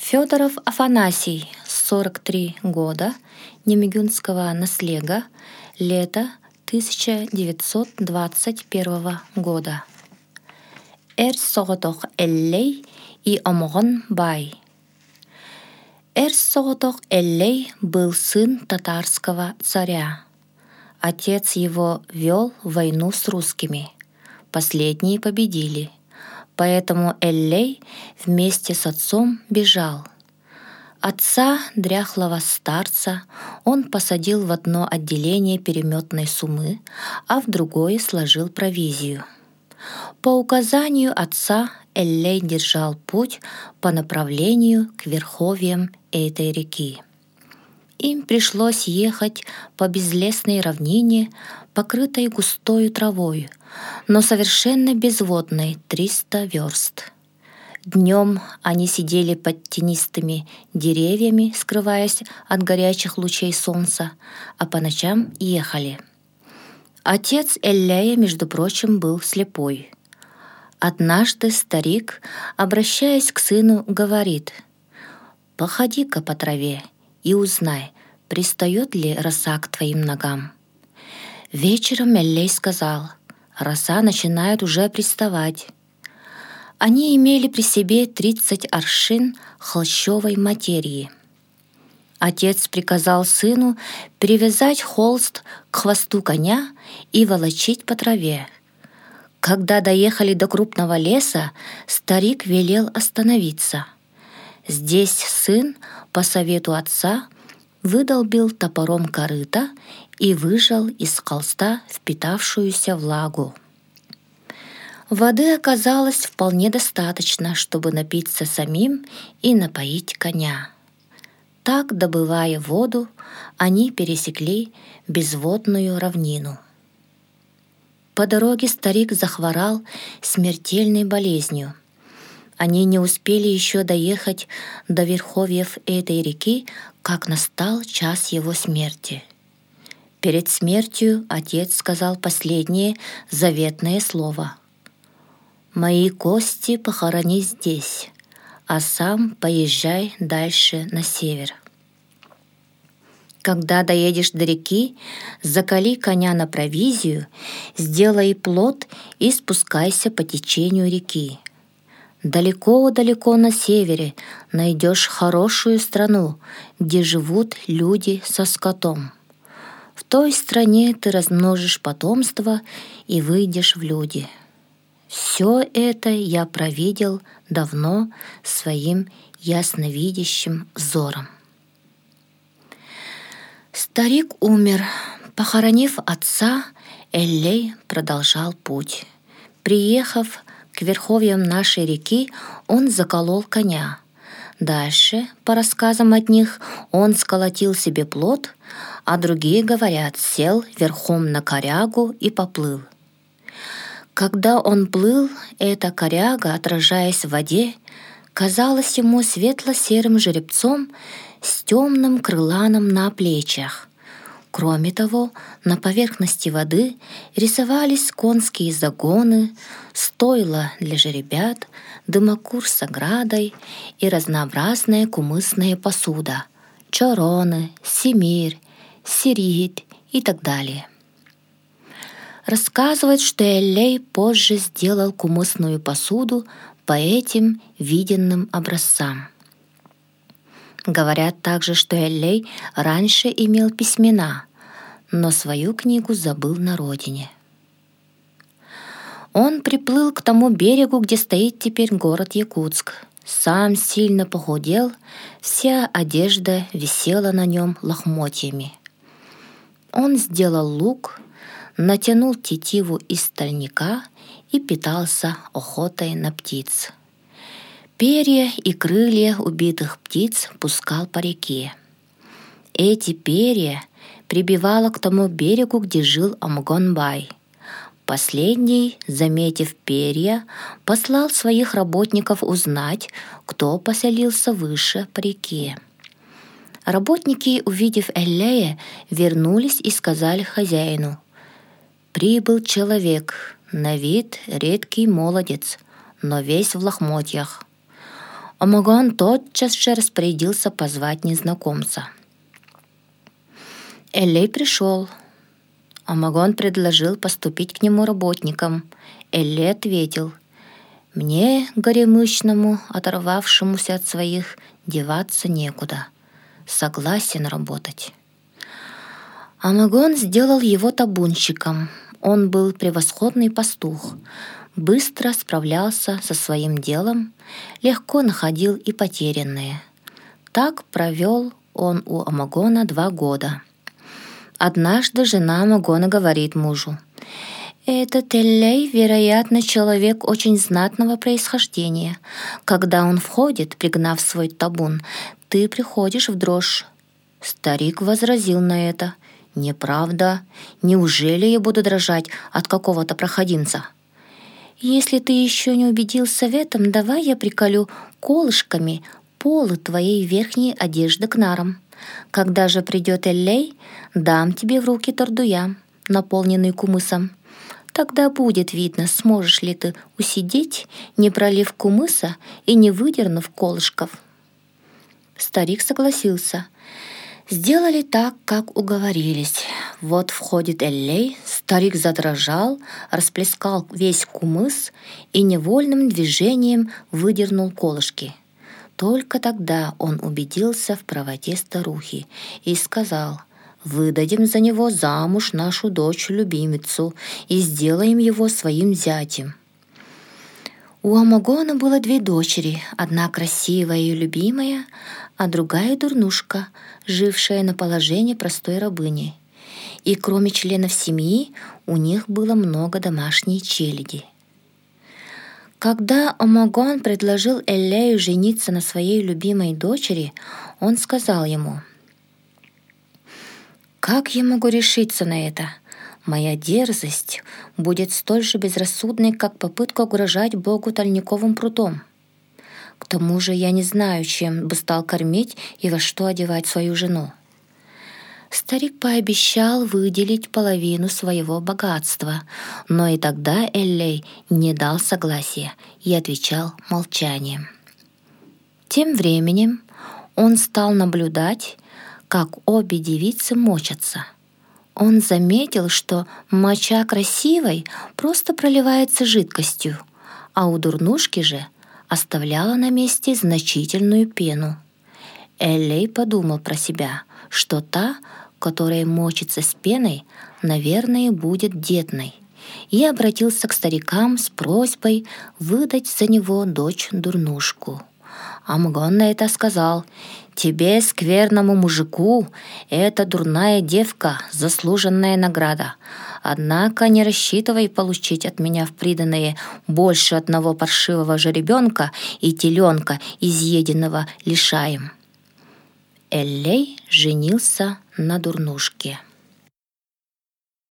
Федоров Афанасий, 43 года, немигюнского наслега, лето 1921 года. Соғытоқ Эллей и Омғон Бай. Соғытоқ Эллей был сын татарского царя. Отец его вел войну с русскими. Последние победили. Поэтому Эллей вместе с отцом бежал. Отца, дряхлого старца, он посадил в одно отделение переметной сумы, а в другое сложил провизию. По указанию отца Эллей держал путь по направлению к верховьям этой реки. Им пришлось ехать по безлесной равнине, покрытой густою травой, но совершенно безводной 300 верст. Днем они сидели под тенистыми деревьями, скрываясь от горячих лучей солнца, а по ночам ехали. Отец Эллея, между прочим, был слепой. Однажды старик, обращаясь к сыну, говорит: «Походи-ка по траве и узнай, пристает ли роса к твоим ногам». Вечером Эллей сказал: «Роса начинает уже приставать». Они имели при себе 30 аршин холщовой материи. Отец приказал сыну привязать холст к хвосту коня и волочить по траве. Когда доехали до крупного леса, старик велел остановиться. Здесь сын, по совету отца, выдолбил топором корыто и выжал из холста впитавшуюся влагу. Воды оказалось вполне достаточно, чтобы напиться самим и напоить коня. Так, добывая воду, они пересекли безводную равнину. По дороге старик захворал смертельной болезнью. Они не успели еще доехать до верховьев этой реки, как настал час его смерти. Перед смертью отец сказал последнее заветное слово: «Мои кости похорони здесь, а сам поезжай дальше на север. Когда доедешь до реки, закали коня на провизию, сделай плот и спускайся по течению реки. Далеко-далеко на севере найдешь хорошую страну, где живут люди со скотом. В той стране ты размножишь потомство и выйдешь в люди. Все это я провидел давно своим ясновидящим взором». Старик умер. Похоронив отца, Эллей продолжал путь. Приехав к верховьям нашей реки, он заколол коня. Дальше, по рассказам одних, он сколотил себе плот, а другие говорят, сел верхом на корягу и поплыл. Когда он плыл, эта коряга, отражаясь в воде, казалась ему светло-серым жеребцом с темным крыланом на плечах. Кроме того, на поверхности воды рисовались конские загоны, стойла для жеребят, дымокур с оградой и разнообразная кумысная посуда — чороны, семир, сирит и так далее. Рассказывают, что Эллей позже сделал кумысную посуду по этим виденным образцам. Говорят также, что Эллей раньше имел письмена, но свою книгу забыл на родине. Он приплыл к тому берегу, где стоит теперь город Якутск. Сам сильно похудел, вся одежда висела на нем лохмотьями. Он сделал лук, натянул тетиву из стальника и питался охотой на птиц. Перья и крылья убитых птиц пускал по реке. Эти перья прибивало к тому берегу, где жил Омғон Бай. Последний, заметив перья, послал своих работников узнать, кто поселился выше по реке. Работники, увидев Эллея, вернулись и сказали хозяину: «Прибыл человек, на вид редкий молодец, но весь в лохмотьях. Амагон тотчас же распорядился позвать незнакомца. Эллей пришел. Амагон предложил поступить к нему работником. Эллей ответил: «Мне, горемычному, оторвавшемуся от своих, деваться некуда. Согласен работать». Амагон сделал его табунщиком. Он был превосходный пастух, быстро справлялся со своим делом, легко находил и потерянные. Так провел он у Амагона 2 года. Однажды жена Амагона говорит мужу: «Этот Эллей, вероятно, человек очень знатного происхождения. Когда он входит, пригнав свой табун, ты приходишь в дрожь». Старик возразил на это: «Неправда. Неужели я буду дрожать от какого-то проходимца?» «Если ты еще не убедился в этом, давай я приколю колышками полы твоей верхней одежды к нарам. Когда же придет Эллей, дам тебе в руки тордуя, наполненный кумысом. Тогда будет видно, сможешь ли ты усидеть, не пролив кумыса и не выдернув колышков». Старик согласился. Сделали так, как уговорились. Вот входит Эллей, старик задрожал, расплескал весь кумыс и невольным движением выдернул колышки. Только тогда он убедился в правоте старухи и сказал: «Выдадим за него замуж нашу дочь-любимицу и сделаем его своим зятем». У Амагона было 2 дочери, одна красивая и любимая, а другая дурнушка, жившая на положении простой рабыни. И кроме членов семьи у них было много домашней челяди. Когда Амагон предложил Эллею жениться на своей любимой дочери, он сказал ему: «Как я могу решиться на это? Моя дерзость будет столь же безрассудной, как попытка угрожать Богу тальниковым прутом. К тому же я не знаю, чем бы стал кормить и во что одевать свою жену». Старик пообещал выделить половину своего богатства, но и тогда Эллей не дал согласия и отвечал молчанием. Тем временем он стал наблюдать, как обе девицы мочатся. Он заметил, что моча красивой просто проливается жидкостью, а у дурнушки же оставляла на месте значительную пену. Эллей подумал про себя, что та, которая мочится с пеной, наверное, будет детной, и обратился к старикам с просьбой выдать за него дочь-дурнушку. Амагон на это сказал: «Тебе, скверному мужику, эта дурная девка — заслуженная награда. Однако не рассчитывай получить от меня в приданое больше одного паршивого жеребенка и теленка, изъеденного лишаем». Эллей женился на дурнушке.